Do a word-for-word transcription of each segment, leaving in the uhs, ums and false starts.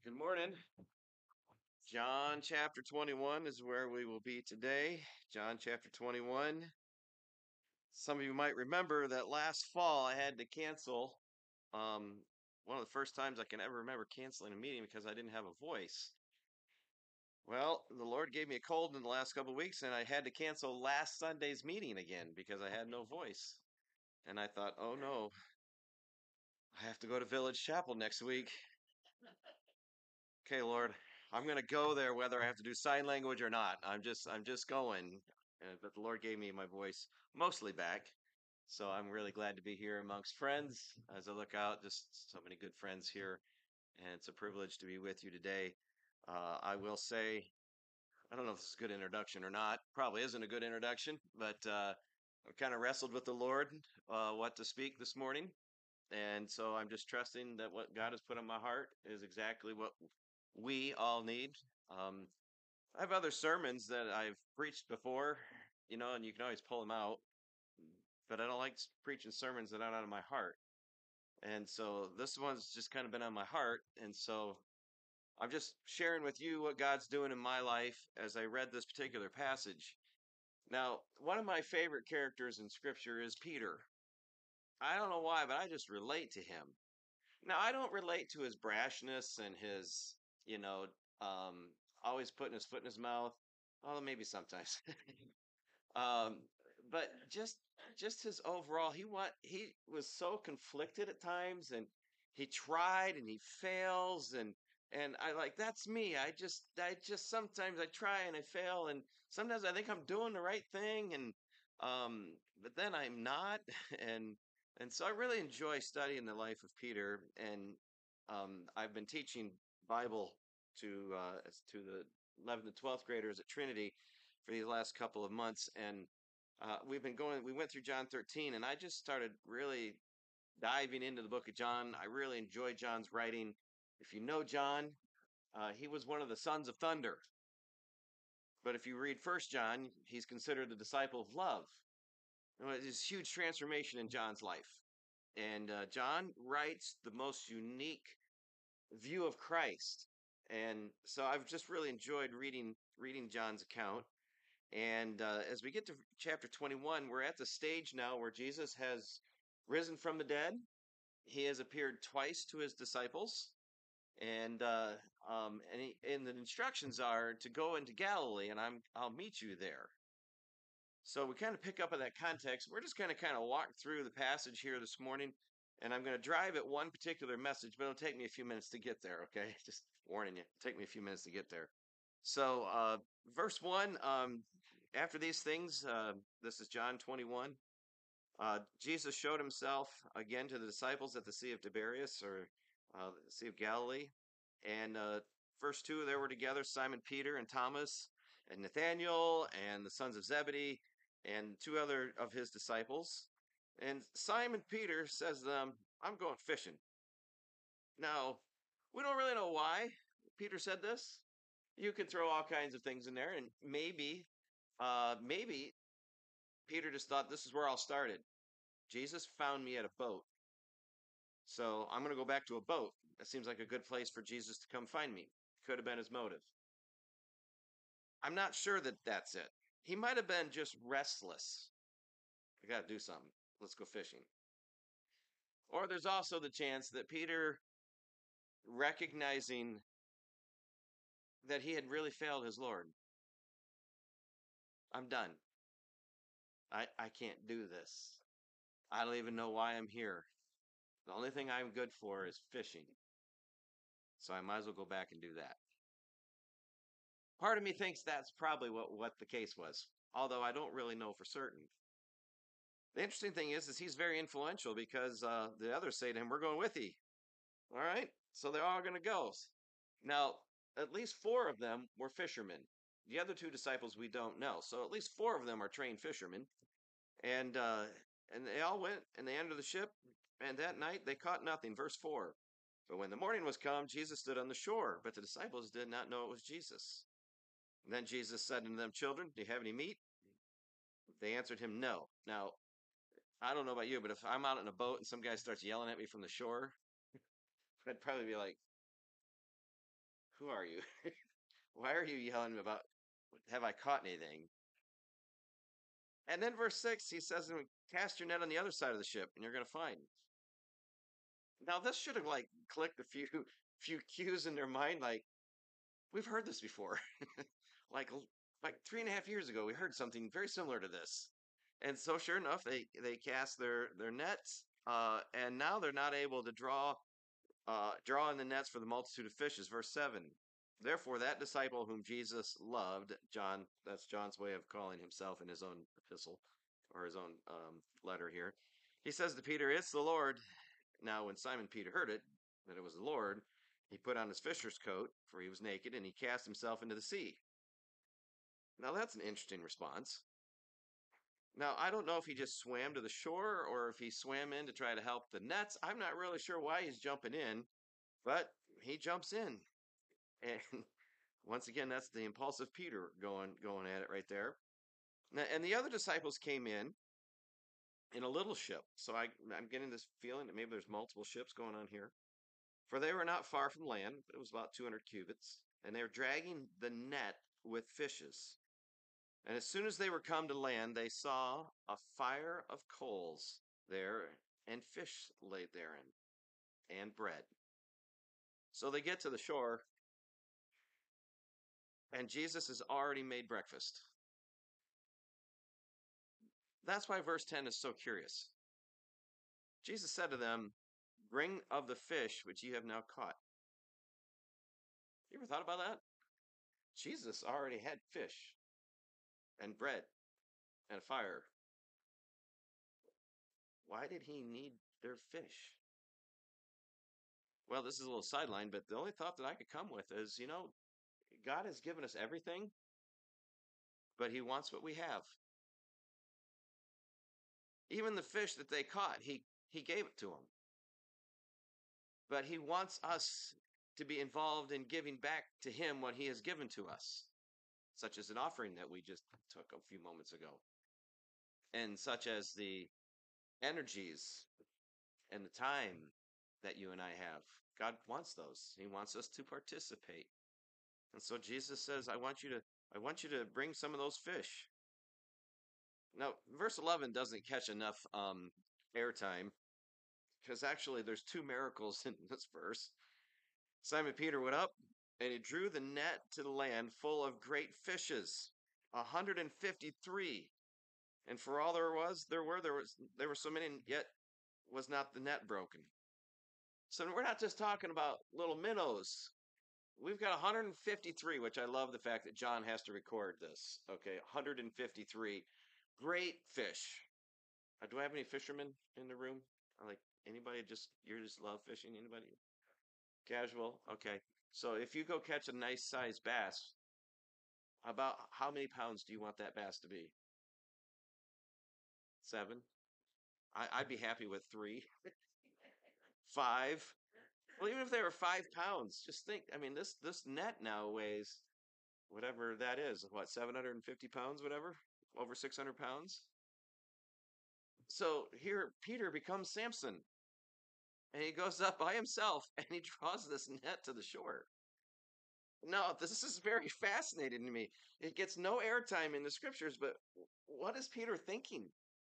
Good morning. John chapter twenty-one is where we will be today. John chapter twenty-one. Some of you might remember that last fall I had to cancel um, one of the first times I can ever remember canceling a meeting because I didn't have a voice. Well, the Lord gave me a cold in the last couple of weeks, and I had to cancel last Sunday's meeting again because I had no voice. And I thought, oh no, I have to go to Village Chapel next week. Okay, Lord, I'm gonna go there whether I have to do sign language or not. I'm just I'm just going. Uh, but the Lord gave me my voice mostly back. So I'm really glad to be here amongst friends as I look out, just so many good friends here, and it's a privilege to be with you today. Uh, I will say, I don't know if this is a good introduction or not. Probably isn't a good introduction, but uh, I've kind of wrestled with the Lord uh, what to speak this morning. And so I'm just trusting that what God has put on my heart is exactly what we all need. Um, I have other sermons that I've preached before, you know, and you can always pull them out, but I don't like s- preaching sermons that aren't out of my heart. And so this one's just kind of been on my heart. And so I'm just sharing with you what God's doing in my life as I read this particular passage. Now, one of my favorite characters in scripture is Peter. I don't know why, but I just relate to him. Now, I don't relate to his brashness and his, you know, um, always putting his foot in his mouth. Well, maybe sometimes. um, but just just his overall, he want he was so conflicted at times, and he tried and he fails, and and I like that's me. I just I just sometimes I try and I fail, and sometimes I think I'm doing the right thing, and um, but then I'm not, and and so I really enjoy studying the life of Peter, and um, I've been teaching Bible to uh, to the eleventh and twelfth graders at Trinity for these last couple of months, and uh, we've been going. We went through John thirteen, and I just started really diving into the book of John. I really enjoy John's writing. If you know John, uh, he was one of the sons of thunder. But if you read First John, he's considered the disciple of love. You know, there's huge transformation in John's life, and uh, John writes the most unique view of Christ. And so I've just really enjoyed reading reading John's account. And uh, as we get to chapter twenty-one, we're at the stage now where Jesus has risen from the dead. He has appeared twice to his disciples, and uh, um, and, he, and the instructions are to go into Galilee, and I'm I'll meet you there. So we kind of pick up on that context. We're just going to kind of walk through the passage here this morning, and I'm going to drive at one particular message, but it'll take me a few minutes to get there. Okay, just warning you, it'll take me a few minutes to get there. So, uh, verse one. Um, after these things, uh, this is John twenty-one. Uh, Jesus showed himself again to the disciples at the Sea of Tiberias, or uh, the Sea of Galilee. And uh, verse two, there were together Simon Peter and Thomas and Nathanael and the sons of Zebedee and two other of his disciples. And Simon Peter says to them, I'm going fishing. Now, we don't really know why Peter said this. You could throw all kinds of things in there, and maybe, uh, maybe Peter just thought this is where all started. Jesus found me at a boat. So I'm going to go back to a boat. That seems like a good place for Jesus to come find me. Could have been his motive. I'm not sure that that's it. He might have been just restless. I got to do something. Let's go fishing. Or there's also the chance that Peter, recognizing that he had really failed his Lord, I'm done. I, I can't do this. I don't even know why I'm here. The only thing I'm good for is fishing. So I might as well go back and do that. Part of me thinks that's probably what, what the case was, although I don't really know for certain. The interesting thing is, is he's very influential because uh, the others say to him, "We're going with thee." All right, so they're all going to go. Now, at least four of them were fishermen. The other two disciples we don't know. So at least four of them are trained fishermen, and uh, and they all went and they entered the ship, and that night they caught nothing. Verse four. But when the morning was come, Jesus stood on the shore, but the disciples did not know it was Jesus. And then Jesus said unto them, "Children, do you have any meat?" They answered him, "No." Now, I don't know about you, but if I'm out in a boat and some guy starts yelling at me from the shore, I'd probably be like, Who are you? Why are you yelling about, have I caught anything? And then verse six, he says, cast your net on the other side of the ship and you're going to find. Now this should have like clicked a few few cues in their mind, like we've heard this before. like like three and a half years ago, we heard something very similar to this. And so sure enough, they they cast their their nets, uh, and now they're not able to draw uh, draw in the nets for the multitude of fishes. Verse seven. Therefore, that disciple whom Jesus loved, John, that's John's way of calling himself in his own epistle or his own um, letter here. He says to Peter, it's the Lord. Now, when Simon Peter heard it, that it was the Lord, he put on his fisher's coat, for he was naked, and he cast himself into the sea. Now, that's an interesting response. Now, I don't know if he just swam to the shore or if he swam in to try to help the nets. I'm not really sure why he's jumping in, but he jumps in. And once again, that's the impulsive Peter going going at it right there. Now, and the other disciples came in in a little ship. So I, I'm getting this feeling that maybe there's multiple ships going on here. For they were not far from land, but it was about two hundred cubits, and they were dragging the net with fishes. And as soon as they were come to land, they saw a fire of coals there, and fish laid therein, and bread. So they get to the shore, and Jesus has already made breakfast. That's why verse ten is so curious. Jesus said to them, bring of the fish which ye have now caught. You ever thought about that? Jesus already had fish and bread and a fire. Why did he need their fish? Well, this is a little sideline, but the only thought that I could come with is, you know, God has given us everything, but he wants what we have. Even the fish that they caught, he, he gave it to them. But he wants us to be involved in giving back to him what he has given to us, such as an offering that we just took a few moments ago, and such as the energies and the time that you and I have. God wants those. He wants us to participate. And so Jesus says, I want you to I want you to bring some of those fish. Now, verse eleven doesn't catch enough um, airtime because actually there's two miracles in this verse. Simon Peter went up and he drew the net to the land full of great fishes, one hundred fifty-three. And for all there was, there were there was there were so many, yet was not the net broken. So we're not just talking about little minnows. We've got one hundred fifty-three, which I love the fact that John has to record this. Okay, one hundred fifty-three great fish. Uh, do I have any fishermen in the room? I like anybody just you just love fishing? Anybody? Casual? Okay. So if you go catch a nice sized bass, about how many pounds do you want that bass to be? Seven? I, I'd be happy with three. Five? Well, even if they were five pounds, just think. I mean, this this net now weighs whatever that is. What, seven hundred fifty pounds? Whatever, over six hundred pounds. So here, Peter becomes Samson, and he goes up by himself and he draws this net to the shore. No, this is very fascinating to me. It gets no airtime in the scriptures, but what is Peter thinking?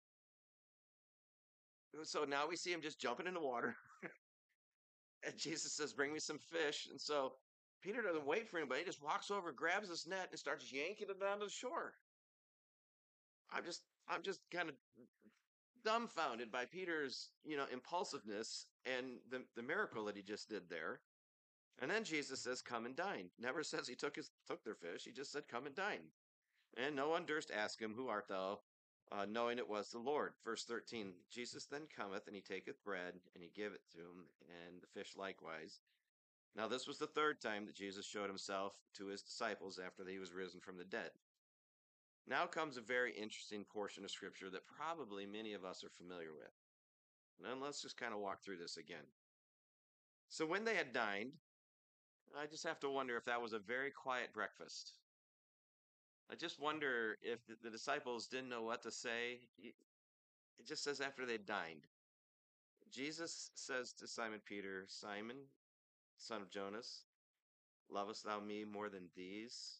So now we see him just jumping in the water. And Jesus says, bring me some fish. And so Peter doesn't wait for anybody. He just walks over, grabs this net, and starts yanking it down to the shore. I'm just, I'm just kind of dumbfounded by Peter's, you know, impulsiveness and the, the miracle that he just did there. And then Jesus says, come and dine. Never says he took his took their fish. He just said, come and dine. And no one durst ask him, who art thou? Uh, knowing it was the Lord. Verse thirteen, Jesus then cometh, and he taketh bread, and he giveth to him, and the fish likewise. Now this was the third time that Jesus showed himself to his disciples after that he was risen from the dead. Now comes a very interesting portion of Scripture that probably many of us are familiar with. And let's just kind of walk through this again. So when they had dined, I just have to wonder if that was a very quiet breakfast. I just wonder if the, the disciples didn't know what to say. It just says after they dined. Jesus says to Simon Peter, Simon, son of Jonas, Lovest thou me more than these?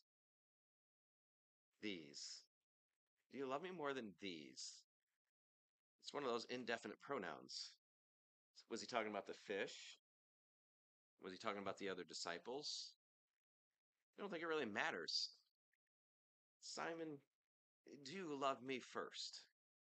These. Do you love me more than these? It's one of those indefinite pronouns. Was he talking about the fish? Was he talking about the other disciples? I don't think it really matters. Simon, do you love me first?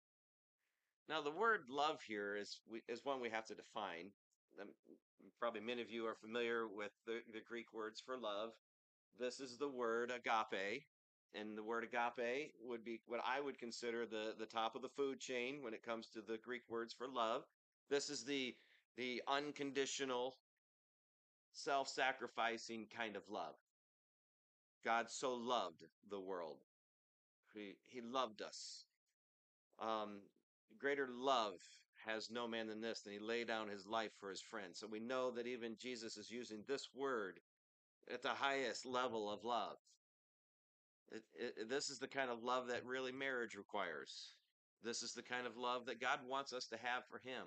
Now, the word love here is we, is one we have to define. Um, Probably many of you are familiar with the, the Greek words for love. This is the word agape, and the word agape would be what I would consider the the top of the food chain when it comes to the Greek words for love. This is the the unconditional, self-sacrificing kind of love. God so loved the world. He he loved us. Um, Greater love has no man than this, than he lay down his life for his friends. So we know that even Jesus is using this word at the highest level of love. It, it, this is the kind of love that really marriage requires. This is the kind of love that God wants us to have for him.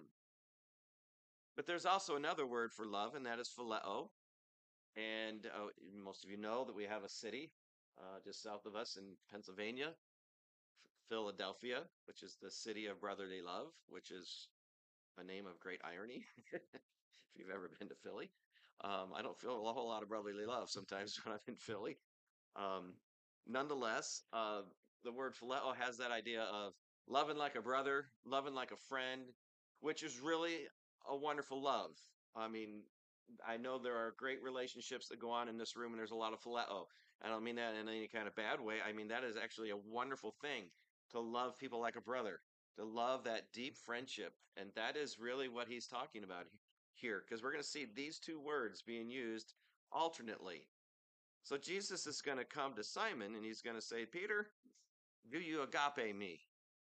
But there's also another word for love, and that is phileo. And uh, most of you know that we have a city uh, just south of us in Pennsylvania, Philadelphia, which is the city of brotherly love, which is a name of great irony. If you've ever been to Philly, um, I don't feel a whole lot of brotherly love sometimes when I'm in Philly. Um, Nonetheless, uh, the word phileo has that idea of loving like a brother, loving like a friend, which is really a wonderful love. I mean, I know there are great relationships that go on in this room, and there's a lot of phileo. I don't mean that in any kind of bad way. I mean, that is actually a wonderful thing to love people like a brother, to love that deep friendship. And that is really what he's talking about here, because we're going to see these two words being used alternately. So Jesus is going to come to Simon and he's going to say, Peter, do you agape me?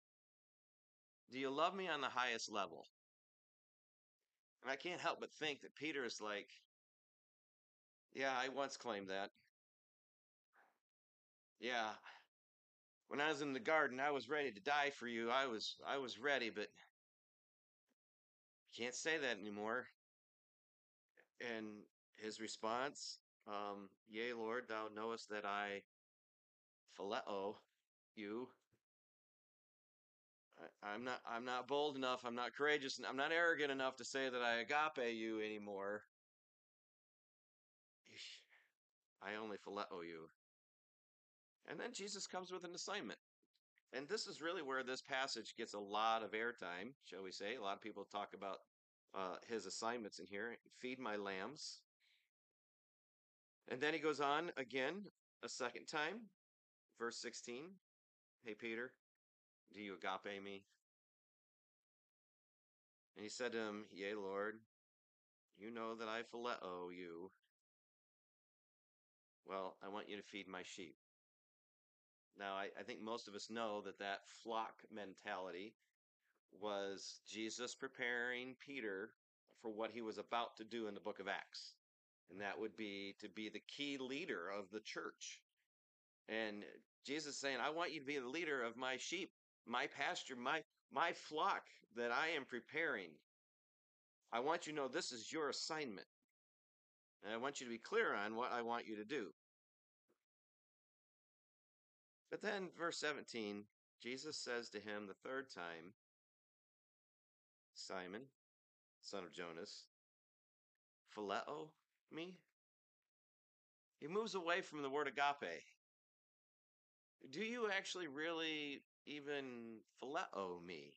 Do you love me on the highest level? And I can't help but think that Peter is like, yeah, I once claimed that. Yeah, when I was in the garden, I was ready to die for you. I was I was ready, but can't say that anymore. And his response, um, yea, Lord, thou knowest that I phileo you. I, I'm not I'm not bold enough, I'm not courageous, I'm not arrogant enough to say that I agape you anymore. I only phileo you. And then Jesus comes with an assignment. And this is really where this passage gets a lot of airtime, shall we say. A lot of people talk about uh, his assignments in here. Feed my lambs. And then he goes on again a second time, verse sixteen. Hey, Peter, do you agape me? And he said to him, Yea, Lord, you know that I phileo you. Well, I want you to feed my sheep. Now, I, I think most of us know that that flock mentality was Jesus preparing Peter for what he was about to do in the book of Acts. And that would be to be the key leader of the church. And Jesus saying, I want you to be the leader of my sheep, my pasture, my my flock that I am preparing. I want you to know this is your assignment. And I want you to be clear on what I want you to do. But then verse seventeen, Jesus says to him the third time, Simon, son of Jonas, phileo me? He moves away from the word agape. Do you actually really even phileo me?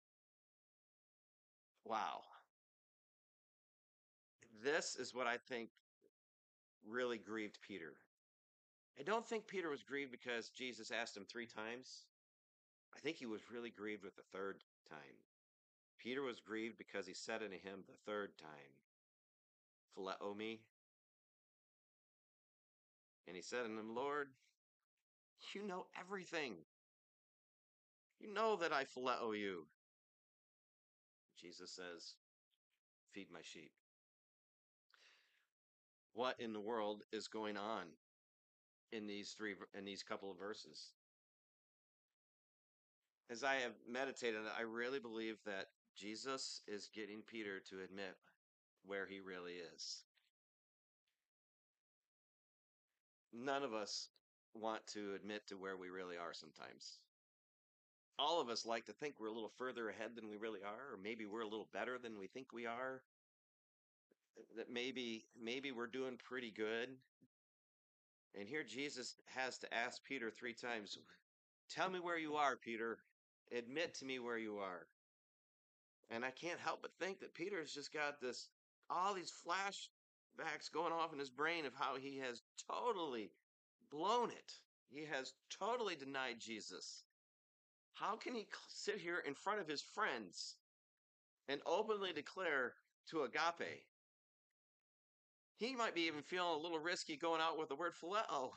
Wow. This is what I think really grieved Peter. I don't think Peter was grieved because Jesus asked him three times. I think he was really grieved with the third time. Peter was grieved because he said unto him the third time, phileo me? And he said unto him, Lord, you know everything. You know that I phileo you. Jesus says, feed my sheep. What in the world is going on in these three in these couple of verses? As I have meditated, I really believe that Jesus is getting Peter to admit where he really is. none of us want to admit to where we really are sometimes. All of us like to think we're a little further ahead than we really are, or maybe we're a little better than we think we are, that maybe maybe we're doing pretty good. And here Jesus has to ask Peter three times, "Tell me where you are, Peter. Admit to me where you are." And I can't help but think that Peter's just got this all these flashbacks going off in his brain of how he has totally blown it. He has totally denied Jesus. How can he sit here in front of his friends and openly declare to agape? He might be even feeling a little risky going out with the word phileo.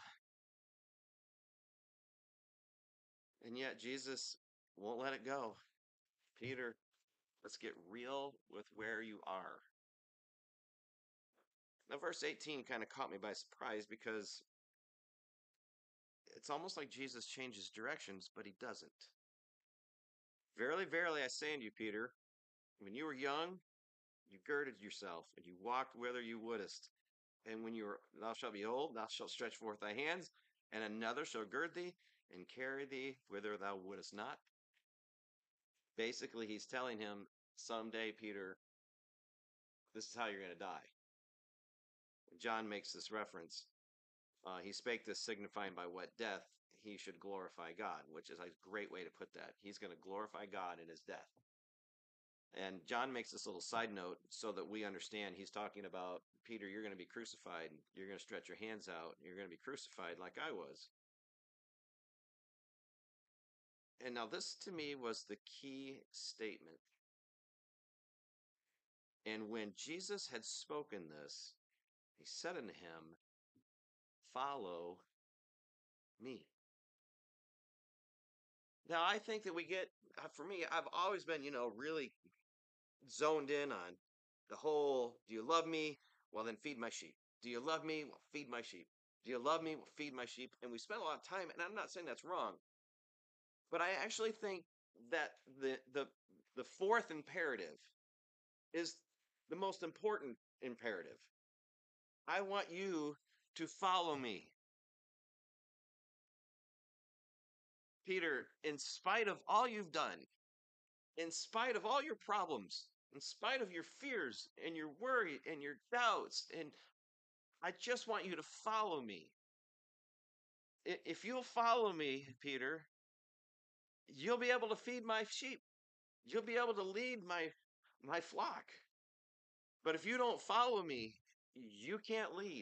And yet Jesus won't let it go. Peter, let's get real with where you are. Now, verse eighteen kind of caught me by surprise because it's almost like Jesus changes directions, but he doesn't. Verily, verily, I say unto you, Peter, when you were young, you girded yourself, and you walked whither you wouldest. And when you are, thou shalt be old, thou shalt stretch forth thy hands, and another shall gird thee and carry thee whither thou wouldest not. Basically, he's telling him, someday, Peter, this is how you're going to die. John makes this reference. Uh, he spake this signifying by what death he should glorify God, which is a great way to put that. He's going to glorify God in his death. And John makes this little side note so that we understand he's talking about, Peter, you're going to be crucified. You're going to stretch your hands out. You're going to be crucified like I was. And now this to me was the key statement. And when Jesus had spoken this, he said unto him, follow me. Now, I think that we get, uh, for me, I've always been, you know, really zoned in on the whole, do you love me? Well, then feed my sheep. Do you love me? Well, feed my sheep. Do you love me? Well, feed my sheep. And we spend a lot of time, and I'm not saying that's wrong, but I actually think that the the the fourth imperative is the most important imperative. I want you to follow me. Peter, in spite of all you've done, in spite of all your problems, in spite of your fears and your worry and your doubts, and I just want you to follow me. If you'll follow me, Peter, you'll be able to feed my sheep. You'll be able to lead my my flock. But if you don't follow me, you can't lead.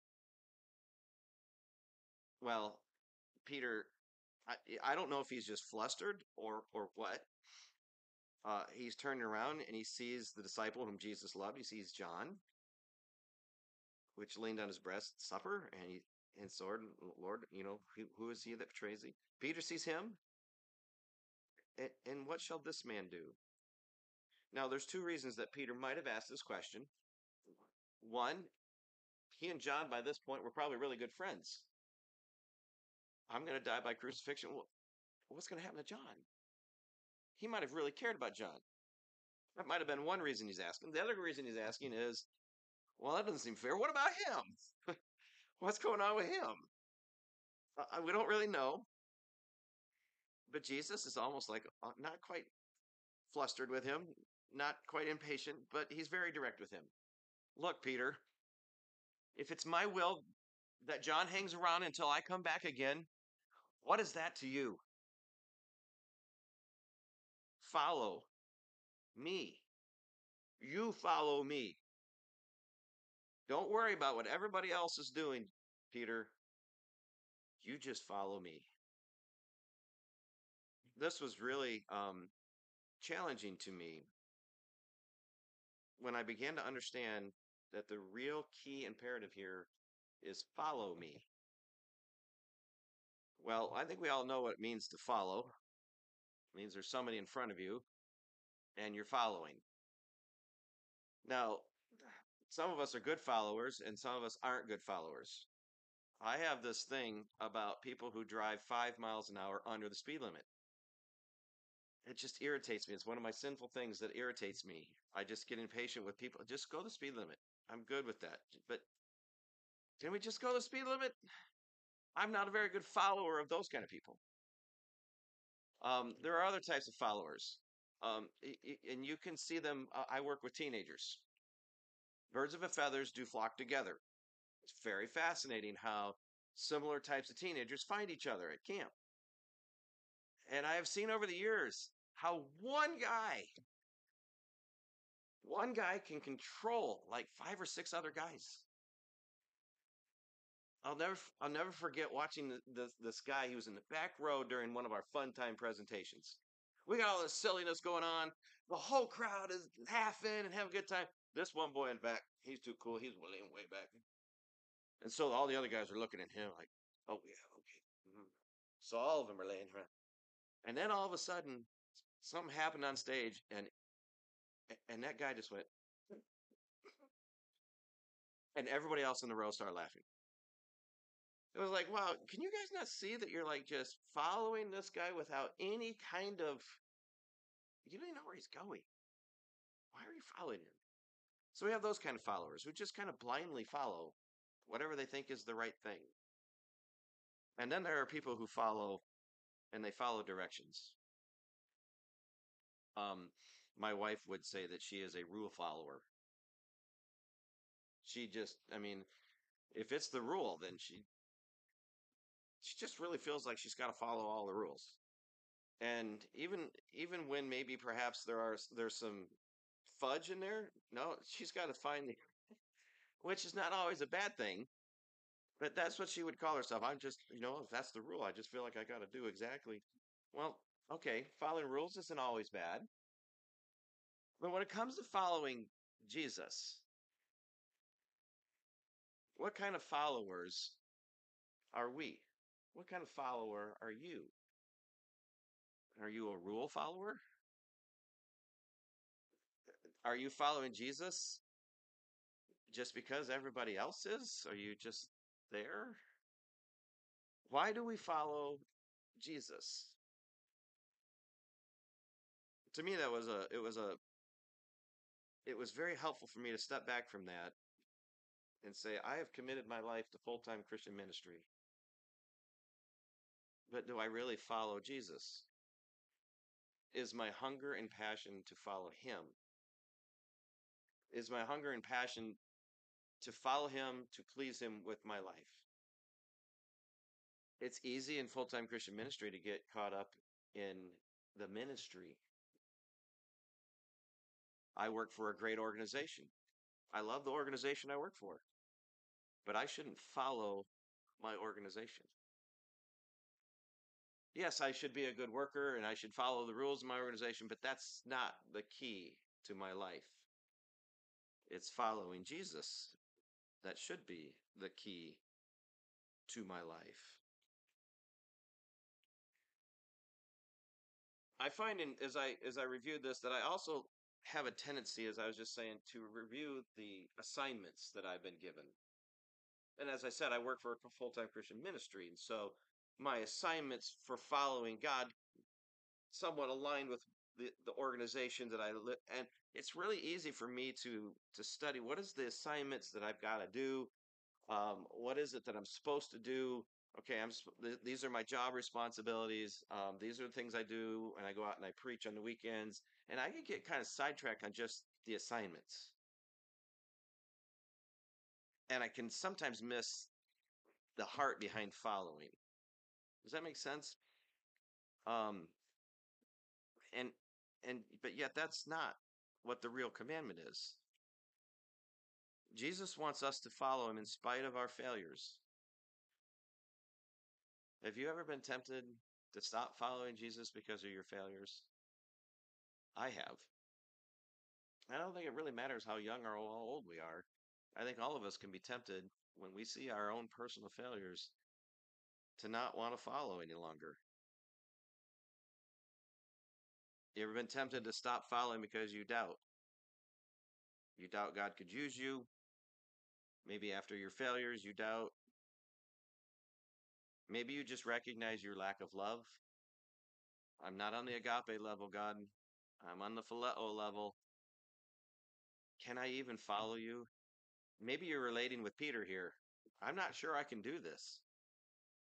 Well, Peter, I, I don't know if he's just flustered or or what. Uh, he's turning around and he sees the disciple whom Jesus loved. He sees John, which leaned on his breast at supper, and he and sword, Lord, you know, who, who is he that betrays thee? Peter sees him, and, and what shall this man do? Now, there's two reasons that Peter might have asked this question. One, he and John by this point were probably really good friends. I'm going to die by crucifixion. Well, what's going to happen to John? He might have really cared about John. That might have been one reason he's asking. The other reason he's asking is, well, that doesn't seem fair. What about him? What's going on with him? Uh, we don't really know. But Jesus is almost like uh, not quite flustered with him, not quite impatient, but he's very direct with him. Look, Peter, if it's my will that John hangs around until I come back again, what is that to you? Follow me. You follow me. Don't worry about what everybody else is doing, Peter. You just follow me. This was really um, challenging to me when I began to understand that the real key imperative here is follow me. Well, I think we all know what it means to follow. It means there's somebody in front of you and you're following. Now, some of us are good followers and some of us aren't good followers. I have this thing about people who drive five miles an hour under the speed limit. It just irritates me. It's one of my sinful things that irritates me. I just get impatient with people. Just go the speed limit. I'm good with that. But can we just go the speed limit? I'm not a very good follower of those kind of people. Um, there are other types of followers, um, i- i- and you can see them. Uh, I work with teenagers. Birds of a feathers do flock together. It's very fascinating how similar types of teenagers find each other at camp. And I have seen over the years how one guy, one guy can control like five or six other guys. I'll never, I'll never forget watching the, the, this guy. He was in the back row during one of our fun time presentations. We got all this silliness going on. The whole crowd is laughing and having a good time. This one boy in the back, he's too cool. He's laying way back. And so all the other guys are looking at him like, oh, yeah, okay. Mhm. So all of them are laying around. And then all of a sudden, something happened on stage, and and that guy just went, and everybody else in the row started laughing. It was like, wow, can you guys not see that you're like just following this guy without any kind of, you don't even know where he's going. Why are you following him? So we have those kind of followers who just kind of blindly follow whatever they think is the right thing. And then there are people who follow and they follow directions. Um, my wife would say that she is a rule follower. She just, I mean, if it's the rule, then she she just really feels like she's got to follow all the rules. And even even when maybe perhaps there are there's some fudge in there, no, she's got to find the, which is not always a bad thing, but that's what she would call herself. I'm just, you know, if that's the rule, I just feel like I got to do exactly. Well, okay, following rules isn't always bad, but when it comes to following Jesus, what kind of followers are we? What kind of follower are you? Are you a rule follower? Are you following Jesus just because everybody else is? Are you just there? Why do we follow Jesus? To me, that was a, it was a, it was very helpful for me to step back from that and say, I have committed my life to full time Christian ministry, but do I really follow Jesus? Is my hunger and passion to follow him? Is my hunger and passion to follow him, to please him with my life? It's easy in full time Christian ministry to get caught up in the ministry. I work for a great organization. I love the organization I work for, but I shouldn't follow my organization. Yes, I should be a good worker and I should follow the rules of my organization, but that's not the key to my life. It's following Jesus that should be the key to my life. I find in as I as I reviewed this that I also have a tendency, as I was just saying, to review the assignments that I've been given. And as I said, I work for a full-time Christian ministry, and so my assignments for following God somewhat aligned with the, the organization that I live. And it's really easy for me to to study what is the assignments that I've got to do. Um, what is it that I'm supposed to do? Okay, I'm th- these are my job responsibilities. Um, these are the things I do, and I go out and I preach on the weekends. And I can get kind of sidetracked on just the assignments, and I can sometimes miss the heart behind following. Does that make sense? Um, and and but yet that's not what the real commandment is. Jesus wants us to follow him in spite of our failures. Have you ever been tempted to stop following Jesus because of your failures? I have. I don't think it really matters how young or how old we are. I think all of us can be tempted when we see our own personal failures to not want to follow any longer. You ever been tempted to stop following because you doubt? You doubt God could use you. Maybe after your failures, you doubt. Maybe you just recognize your lack of love. I'm not on the agape level, God. I'm on the phileo level. Can I even follow you? Maybe you're relating with Peter here. I'm not sure I can do this.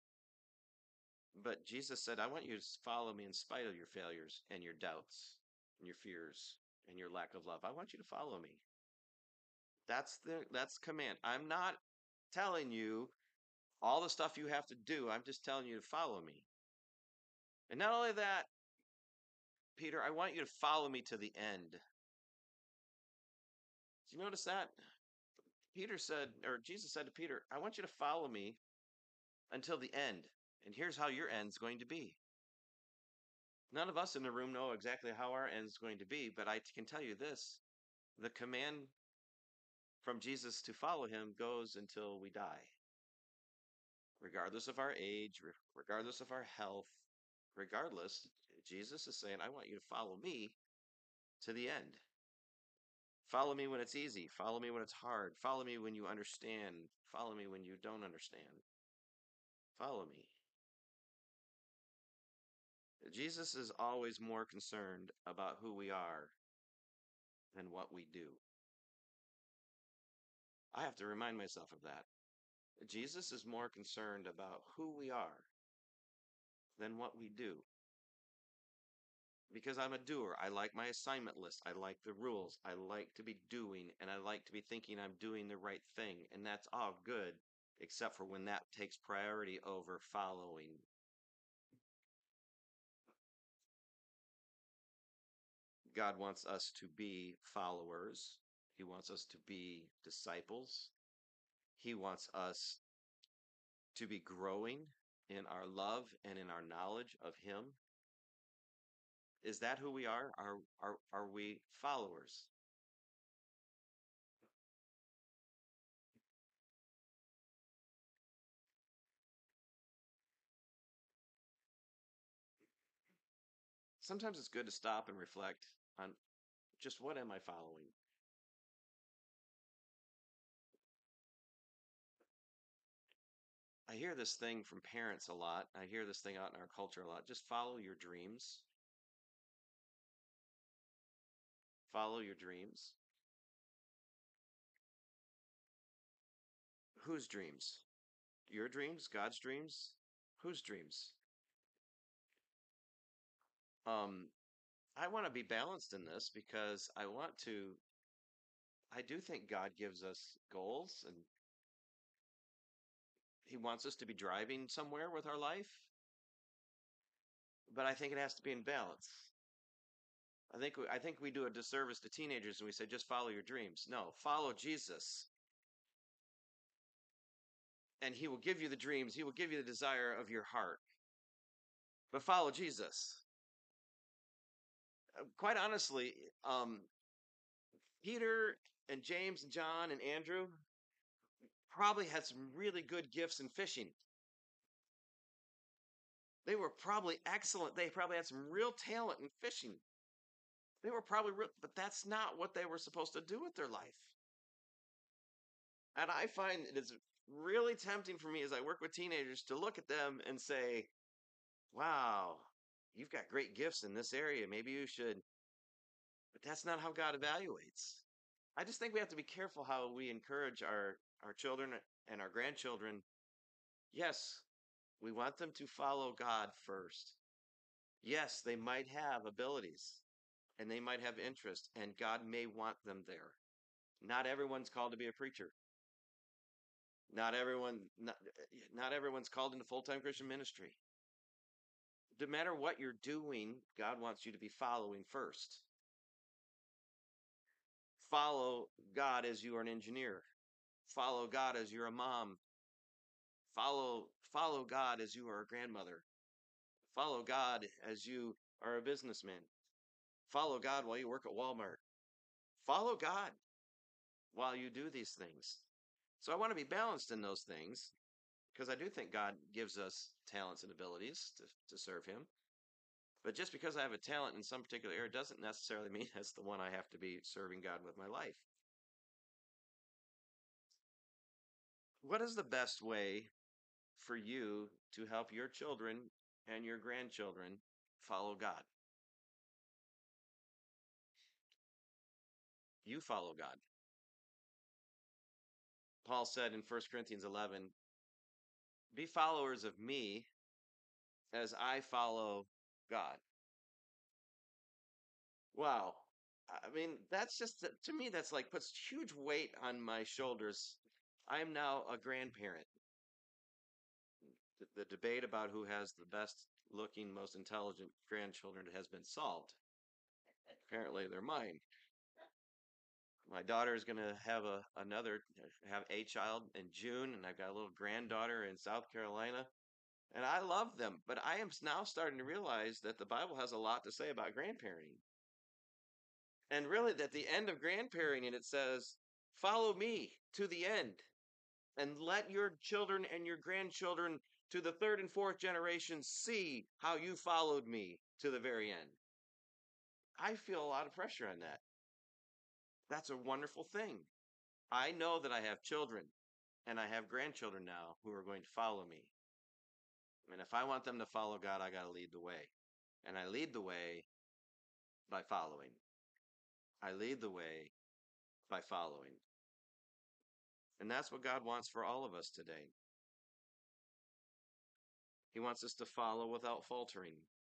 But Jesus said, I want you to follow me in spite of your failures and your doubts and your fears and your lack of love. I want you to follow me. That's the that's command. I'm not telling you all the stuff you have to do. I'm just telling you to follow me. And not only that, Peter, I want you to follow me to the end. Did you notice that? Peter said, or Jesus said to Peter, I want you to follow me until the end. And here's how your end's going to be. None of us in the room know exactly how our end's going to be, but I can tell you this. The command from Jesus to follow him goes until we die. Regardless of our age, regardless of our health, regardless, Jesus is saying, I want you to follow me to the end. Follow me when it's easy. Follow me when it's hard. Follow me when you understand. Follow me when you don't understand. Follow me. Jesus is always more concerned about who we are than what we do. I have to remind myself of that. Jesus is more concerned about who we are than what we do. Because I'm a doer. I like my assignment list. I like the rules. I like to be doing, and I like to be thinking I'm doing the right thing. And that's all good, except for when that takes priority over following. God wants us to be followers. He wants us to be disciples. He wants us to be growing in our love and in our knowledge of Him. Is that who we are? Are are are we followers? Sometimes it's good to stop and reflect on just what am I following? I hear this thing from parents a lot. I hear this thing out in our culture a lot. Just follow your dreams. Follow your dreams. Whose dreams? Your dreams? God's dreams? Whose dreams? Um, I want to be balanced in this because I want to, I do think God gives us goals and He wants us to be driving somewhere with our life, but I think it has to be in balance. I think we, I think we do a disservice to teenagers and we say just follow your dreams. No, follow Jesus, and He will give you the dreams. He will give you the desire of your heart. But follow Jesus. Uh, Quite honestly, um, Peter and James and John and Andrew probably had some really good gifts in fishing. They were probably excellent. They probably had some real talent in fishing. They were probably real, but that's not what they were supposed to do with their life. And I find it is really tempting for me as I work with teenagers to look at them and say, wow, you've got great gifts in this area. Maybe you should, but that's not how God evaluates. I just think we have to be careful how we encourage our, our children and our grandchildren. Yes, we want them to follow God first. Yes, they might have abilities and they might have interest, and God may want them there. Not everyone's called to be a preacher. Not everyone, not, not everyone's called into full-time Christian ministry. No matter what you're doing, God wants you to be following first. Follow God as you are an engineer. Follow God as you're a mom. Follow follow God as you are a grandmother. Follow God as you are a businessman. Follow God while you work at Walmart. Follow God while you do these things. So I want to be balanced in those things because I do think God gives us talents and abilities to, to serve Him. But just because I have a talent in some particular area doesn't necessarily mean that's the one I have to be serving God with my life. What is the best way for you to help your children and your grandchildren follow God? You follow God. Paul said in First Corinthians eleven, be followers of me as I follow God. Wow. I mean, that's just, to me, that's like puts huge weight on my shoulders. I am now a grandparent. The, the debate about who has the best looking, most intelligent grandchildren has been solved. Apparently, they're mine. My daughter is going to have a another have a child in June, and I've got a little granddaughter in South Carolina, and I love them. But I am now starting to realize that the Bible has a lot to say about grandparenting, and really, at the end of grandparenting, it says, "Follow me to the end, and let your children and your grandchildren to the third and fourth generation see how you followed me to the very end." I feel a lot of pressure on that. That's a wonderful thing. I know that I have children and I have grandchildren now who are going to follow me. And if I want them to follow God, I got to lead the way. And I lead the way by following. I lead the way by following. And that's what God wants for all of us today. He wants us to follow without faltering.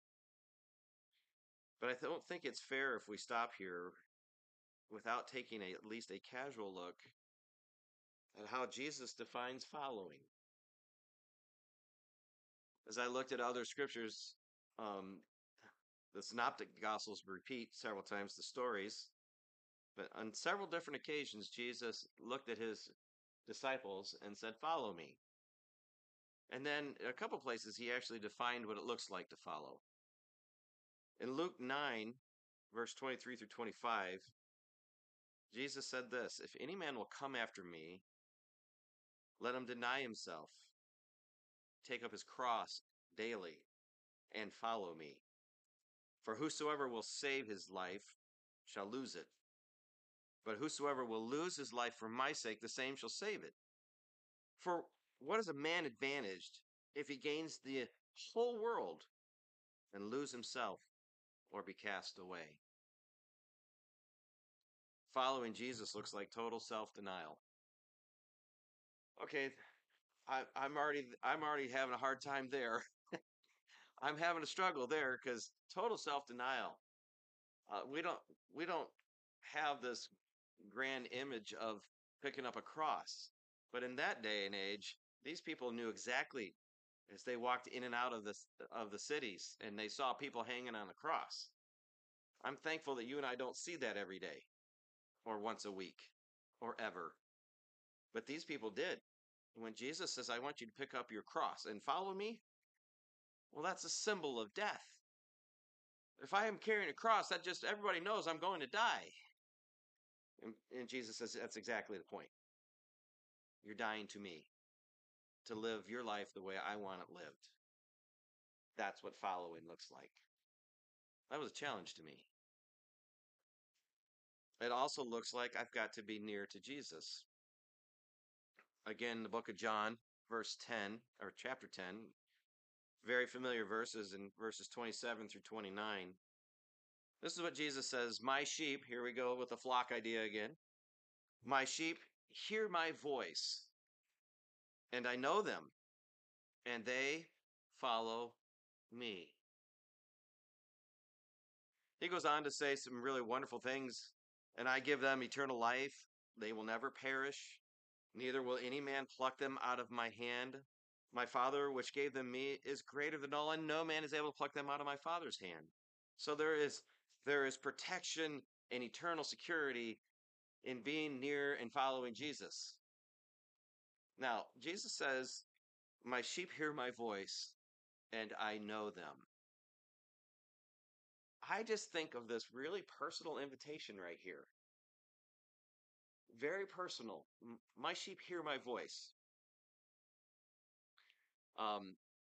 But I don't think it's fair if we stop here without taking a, at least a casual look at how Jesus defines following. As I looked at other scriptures, um, the synoptic gospels repeat several times the stories, but on several different occasions, Jesus looked at his disciples and said, "Follow me." And then a couple places, he actually defined what it looks like to follow. In Luke nine, verse twenty-three through twenty-five, Jesus said this: "If any man will come after me, let him deny himself, take up his cross daily, and follow me. For whosoever will save his life shall lose it. But whosoever will lose his life for my sake, the same shall save it. For what is a man advantaged if he gains the whole world and lose himself or be cast away?" Following Jesus looks like total self-denial. Okay, I, I'm already I'm already having a hard time there. I'm having a struggle there because total self-denial. Uh, we don't we don't have this grand image of picking up a cross, but in that day and age, these people knew exactly as they walked in and out of the of the cities, and they saw people hanging on the cross. I'm thankful that you and I don't see that every day, or once a week, or ever. But these people did. When Jesus says, "I want you to pick up your cross and follow me," well, that's a symbol of death. If I am carrying a cross, that just everybody knows I'm going to die. And, and Jesus says that's exactly the point. You're dying to me, to live your life the way I want it lived. That's what following looks like. That was a challenge to me. It also looks like I've got to be near to Jesus. Again, the book of John, verse ten, or chapter ten, very familiar verses in verses twenty-seven through twenty-nine. This is what Jesus says: "My sheep," here we go with the flock idea again, "my sheep hear my voice, and I know them, and they follow me." He goes on to say some really wonderful things. "And I give them eternal life. They will never perish, neither will any man pluck them out of my hand. My Father, which gave them me, is greater than all, and no man is able to pluck them out of my Father's hand." So there is there is protection and eternal security in being near and following Jesus. Now, Jesus says, "My sheep hear my voice, and I know them." I just think of this really personal invitation right here. Very personal. My sheep hear my voice. Um,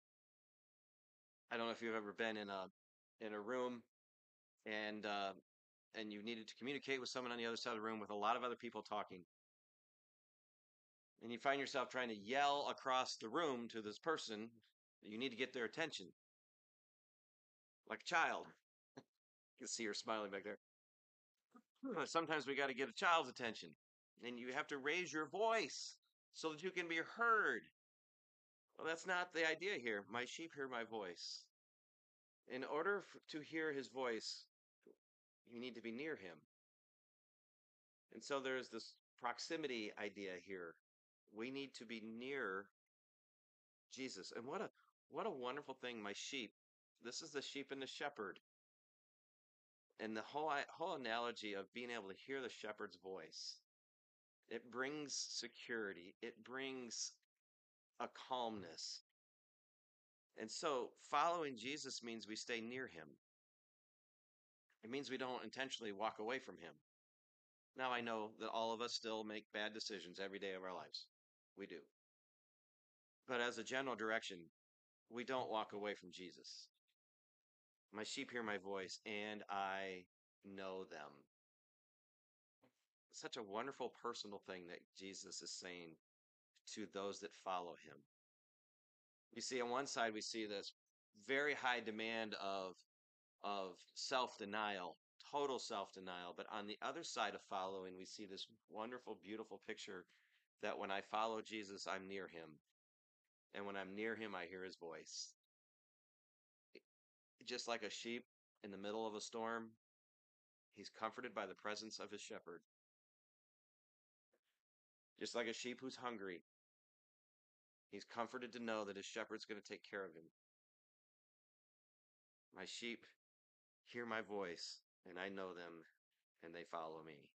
I don't know if you've ever been in a in a room and uh, and you needed to communicate with someone on the other side of the room with a lot of other people talking, and you find yourself trying to yell across the room to this person that you need to get their attention, like a child. You can see her smiling back there. Sometimes we got to get a child's attention, and you have to raise your voice so that you can be heard. Well, that's not the idea here. My sheep hear my voice. In order f- to hear his voice, you need to be near him. And so there's this proximity idea here. We need to be near Jesus. And what a what a wonderful thing, my sheep. This is the sheep and the shepherd. And the whole i- whole analogy of being able to hear the shepherd's voice. It brings security. It brings a calmness. And so following Jesus means we stay near him. It means we don't intentionally walk away from him. Now I know that all of us still make bad decisions every day of our lives. We do. But as a general direction, we don't walk away from Jesus. My sheep hear my voice, and I know them. Such a wonderful personal thing that Jesus is saying to those that follow him. You see, on one side, we see this very high demand of, of self denial, total self denial. But on the other side of following, we see this wonderful, beautiful picture that when I follow Jesus, I'm near him. And when I'm near him, I hear his voice. Just like a sheep in the middle of a storm, he's comforted by the presence of his shepherd. Just like a sheep who's hungry, he's comforted to know that his shepherd's going to take care of him. My sheep hear my voice, and I know them, and they follow me.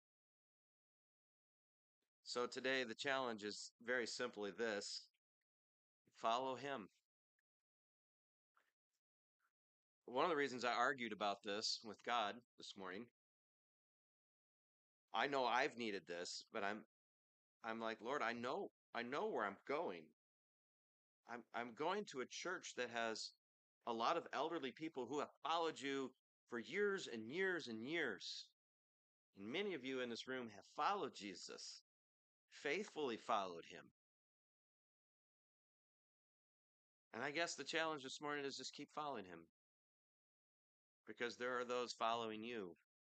So today, the challenge is very simply this: follow him. One of the reasons I argued about this with God this morning, I know I've needed this, but I'm I'm like, Lord, I know I know where I'm going. I'm I'm going to a church that has a lot of elderly people who have followed you for years and years and years. And many of you in this room have followed Jesus, faithfully followed him. And I guess the challenge this morning is just keep following him, because there are those following you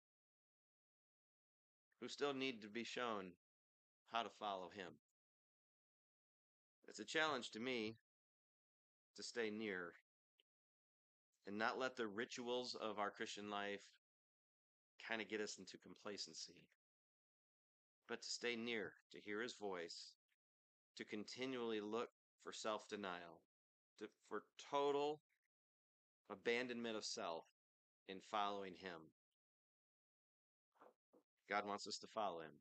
who still need to be shown how to follow him. It's a challenge to me to stay near and not let the rituals of our Christian life kind of get us into complacency, but to stay near, to hear his voice, to continually look for self denial, to, for total abandonment of self in following him. God wants us to follow him.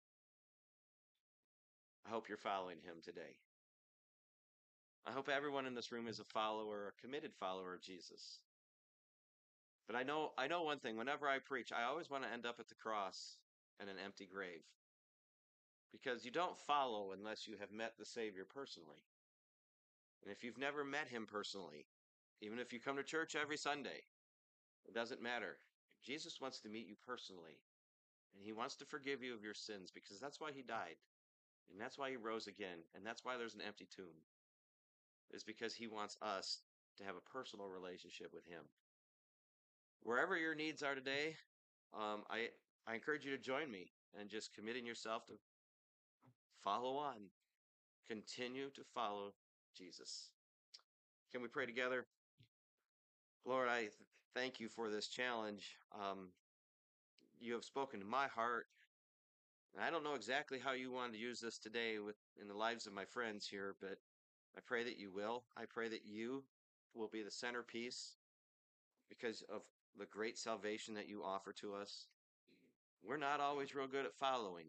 I hope you're following him today. I hope everyone in this room is a follower, a committed follower of Jesus. But I know I know one thing, whenever I preach, I always want to end up at the cross and an empty grave. Because you don't follow unless you have met the Savior personally. And if you've never met him personally, even if you come to church every Sunday, it doesn't matter. Jesus wants to meet you personally. And he wants to forgive you of your sins, because that's why he died. And that's why he rose again. And that's why there's an empty tomb. Is because he wants us to have a personal relationship with him. Wherever your needs are today, um, I, I encourage you to join me and just committing yourself to follow on. Continue to follow Jesus. Can we pray together? Lord, I th- thank you for this challenge. Um, you have spoken to my heart. And I don't know exactly how you wanted to use this today with in the lives of my friends here, but I pray that you will. I pray that you will be the centerpiece because of the great salvation that you offer to us. We're not always real good at following.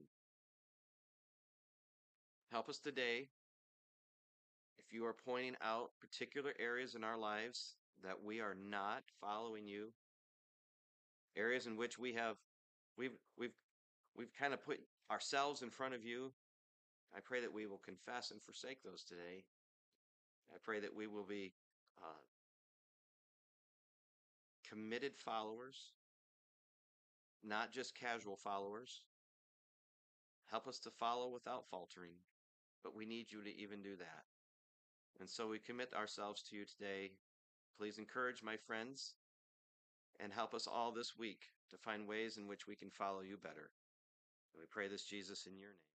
Help us today. If you are pointing out particular areas in our lives that we are not following you, areas in which we have we've we've we've kind of put ourselves in front of you, I pray that we will confess and forsake those today. I pray that we will be uh, committed followers, not just casual followers. Help us to follow without faltering, but we need you to even do that. And so we commit ourselves to you today. Please encourage my friends and help us all this week to find ways in which we can follow you better. And we pray this, Jesus, in your name.